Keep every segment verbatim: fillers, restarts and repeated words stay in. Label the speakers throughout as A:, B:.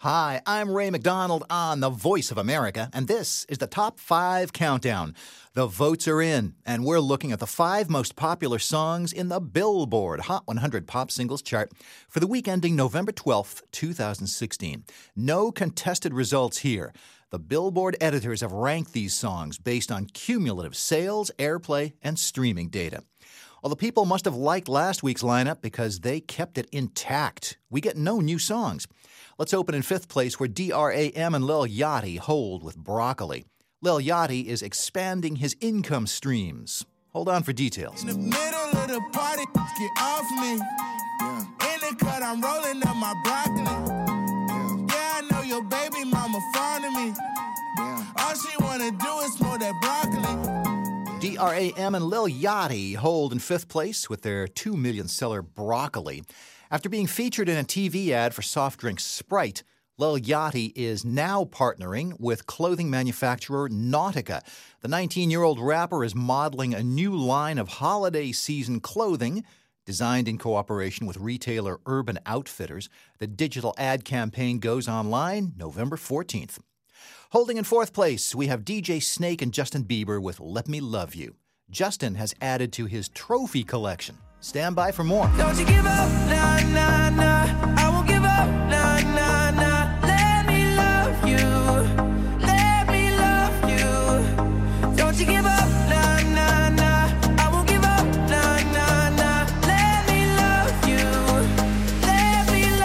A: Hi, I'm Ray McDonald on The Voice of America, and this is the Top five Countdown. The votes are in, and we're looking at the five most popular songs in the Billboard Hot one hundred Pop Singles chart for the week ending November twelfth, twenty sixteen. No contested results here. The Billboard editors have ranked these songs based on cumulative sales, airplay, and streaming data. Well, the people must have liked last week's lineup because they kept it intact. We get no new songs. Let's open in fifth place where D R A M and Lil Yachty hold with Broccoli. Lil Yachty is expanding his income streams. Hold on for details.
B: In the middle of the party, get off me. Yeah. In the cut, I'm rolling up my broccoli. Yeah, yeah I know your baby mama fond of me. Yeah. All she wanna do is smoke that broccoli.
A: D R A M and Lil Yachty hold in fifth place with their two million seller Broccoli. After being featured in a T V ad for soft drink Sprite, Lil Yachty is now partnering with clothing manufacturer Nautica. The nineteen-year-old rapper is modeling a new line of holiday season clothing designed in cooperation with retailer Urban Outfitters. The digital ad campaign goes online November fourteenth. Holding in fourth place, we have D J Snake and Justin Bieber with Let Me Love You. Justin has added to his trophy collection. Stand by for more.
C: Don't you give up, nah, nah, nah. I won't give up, nah, nah, nah. Let me love you. Let me love you. Don't you give up, nah, nah, nah. I won't give up, nah, nah, nah. Let me love you. Let me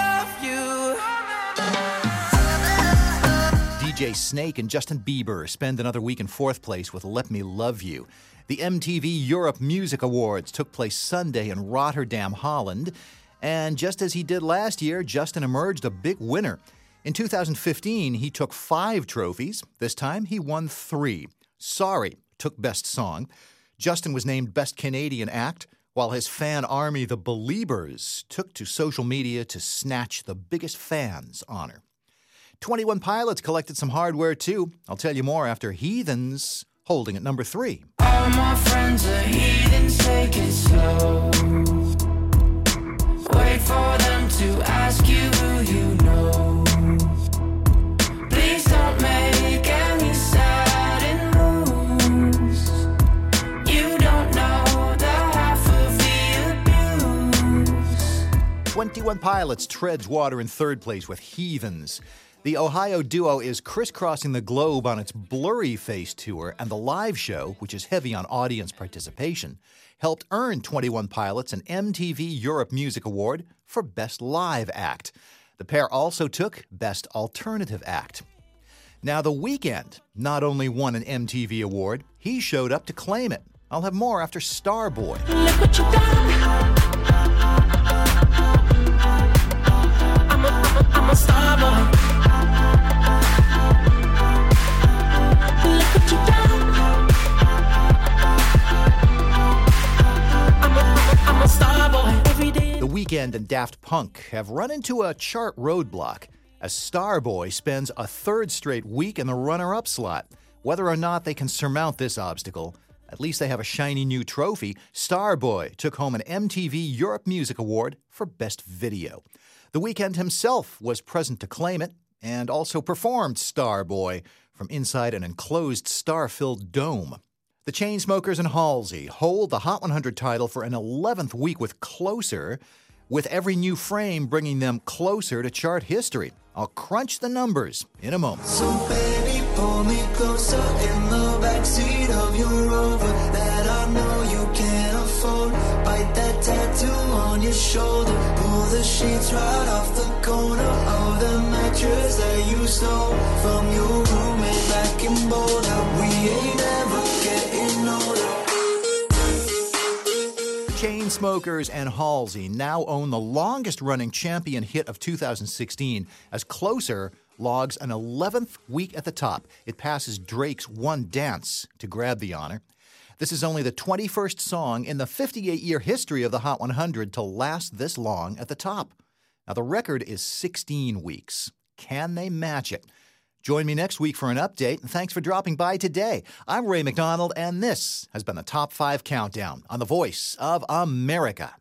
C: love you.
A: D J Snake and Justin Bieber spend another week in fourth place with Let Me Love You. The M T V Europe Music Awards took place Sunday in Rotterdam, Holland. And just as he did last year, Justin emerged a big winner. In two thousand fifteen, he took five trophies. This time, he won three. Sorry took Best Song. Justin was named Best Canadian Act, while his fan army, the Beliebers, took to social media to snatch the biggest fans honor. twenty-one Pilots collected some hardware, too. I'll tell you more after Heathens, holding at number three.
C: All my friends are heathens, take it slow. Wait for them to ask you who you know. Please don't make any sudden moves. You don't know the half of the abuse.
A: twenty-one Pilots treads water in third place with Heathens. The Ohio duo is crisscrossing the globe on its Blurry Face tour, and the live show, which is heavy on audience participation, helped earn twenty-one Pilots an M T V Europe Music Award for Best Live Act. The pair also took Best Alternative Act. Now, The Weeknd not only won an M T V award, he showed up to claim it. I'll have more after Starboy.
C: Look what you done. I'm a, I'm a, I'm a star boy. Look what you done. I'm a, I'm a star boy. Every day.
A: The Weeknd and Daft Punk have run into a chart roadblock as Starboy spends a third straight week in the runner-up slot. Whether or not they can surmount this obstacle, at least they have a shiny new trophy. Starboy took home an M T V Europe Music Award for Best Video. The Weeknd himself was present to claim it and also performed Starboy from inside an enclosed star-filled dome. The Chainsmokers and Halsey hold the Hot one hundred title for an eleventh week with Closer, with every new frame bringing them closer to chart history. I'll crunch the numbers in a moment.
D: So baby, pull me closer in the backseat of your Rover that I know you can't afford. Bite that tattoo on your shoulder. Pull the sheets right off the corner of the mattress that you stole from your roommate back in Boulder. We ain't ever getting older.
A: Chainsmokers and Halsey now own the longest-running champion hit of two thousand sixteen as Closer logs an eleventh week at the top. It passes Drake's One Dance to grab the honor. This is only the twenty-first song in the fifty-eight-year history of the Hot one hundred to last this long at the top. Now, the record is sixteen weeks. Can they match it? Join me next week for an update, and thanks for dropping by today. I'm Ray McDonald, and this has been the Top five Countdown on The Voice of America.